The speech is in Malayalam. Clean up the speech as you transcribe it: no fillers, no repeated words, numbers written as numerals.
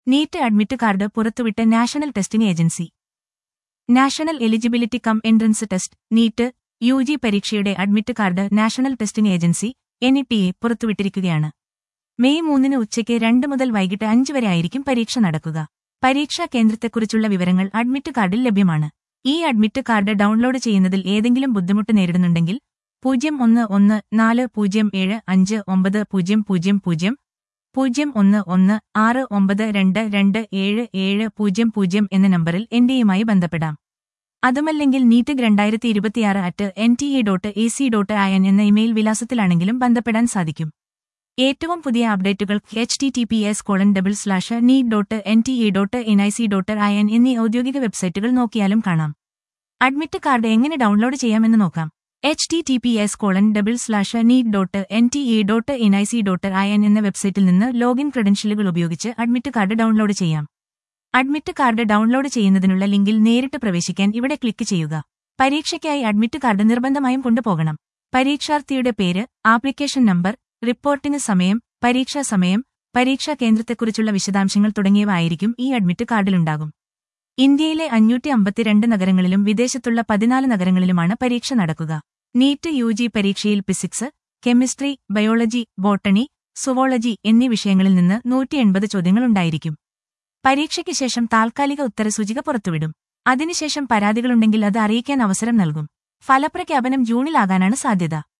നീറ്റ് അഡ്മിറ്റ് കാർഡ് പുറത്തുവിട്ട national testing agency. National eligibility cum entrance test NEET UG പരീക്ഷയുടെ admit card national testing agency NTA പുറത്തുവിട്ടിരിക്കുകയാണ്. മെയ് 3 ഉച്ചയ്ക്ക് 2 മുതൽ വൈകിട്ട് 5 വരെ ആയിരിക്കും പരീക്ഷ നടക്കുക. പരീക്ഷാ കേന്ദ്രത്തെക്കുറിച്ചുള്ള വിവരങ്ങൾ അഡ്മിറ്റ് കാർഡിൽ ലഭ്യമാണ്. ഈ അഡ്മിറ്റ് കാർഡ് ഡൗൺലോഡ് ചെയ്യുന്നതിൽ ഏതെങ്കിലും ബുദ്ധിമുട്ട് നേരിടുന്നുണ്ടെങ്കിൽ 0114075900 01169227700 എന്ന നമ്പറിൽ NTAയുമായി ബന്ധപ്പെടാം. അതുമല്ലെങ്കിൽ നീറ്റ് 2026@nta.ac.in എന്ന ഇമെയിൽ വിലാസത്തിലാണെങ്കിലും ബന്ധപ്പെടാൻ സാധിക്കും. ഏറ്റവും പുതിയ അപ്ഡേറ്റുകൾക്ക് https://neet.nta.nic.in എന്നീ ഔദ്യോഗിക വെബ്സൈറ്റുകൾ നോക്കിയാലും കാണാം. അഡ്മിറ്റ് കാർഡ് എങ്ങനെ ഡൗൺലോഡ് ചെയ്യാമെന്ന് നോക്കാം. https://neet.nta.nic.in എന്ന വെബ്സൈറ്റിൽ നിന്ന് ലോഗിൻ ക്രെഡൻഷ്യലുകൾ ഉപയോഗിച്ച് അഡ്മിറ്റ് കാർഡ് ഡൗൺലോഡ് ചെയ്യാം. അഡ്മിറ്റ് കാർഡ് ഡൗൺലോഡ് ചെയ്യുന്നതിനുള്ള ലിങ്കിൽ നേരിട്ട് പ്രവേശിക്കാൻ ഇവിടെ ക്ലിക്ക് ചെയ്യുക. പരീക്ഷയ്ക്കായി അഡ്മിറ്റ് കാർഡ് നിർബന്ധമായും കൊണ്ടുപോകണം. പരീക്ഷാർത്ഥിയുടെ പേര്, ആപ്ലിക്കേഷൻ നമ്പർ, റിപ്പോർട്ടിംഗ് സമയം, പരീക്ഷാ സമയം, പരീക്ഷാ കേന്ദ്രത്തെക്കുറിച്ചുള്ള വിശദാംശങ്ങൾ തുടങ്ങിയവ ആയിരിക്കും ഈ അഡ്മിറ്റ് കാർഡിലുണ്ടാകും. ഇന്ത്യയിലെ 552 നഗരങ്ങളിലും വിദേശത്തുള്ള 14 നഗരങ്ങളിലുമാണ് പരീക്ഷ നടക്കുക. നീറ്റ് യുജി പരീക്ഷയിൽ physics, chemistry, biology, botany, zoology എന്നീ വിഷയങ്ങളിൽ നിന്ന് 180 ചോദ്യങ്ങളുണ്ടായിരിക്കും. പരീക്ഷയ്ക്ക് ശേഷം താൽക്കാലിക ഉത്തരസൂചിക പുറത്തുവിടും. അതിനുശേഷം പരാതികളുണ്ടെങ്കിൽ അത് അറിയിക്കാൻ അവസരം നൽകും. ഫലപ്രഖ്യാപനം ജൂണിലാകാനാണ് സാധ്യത.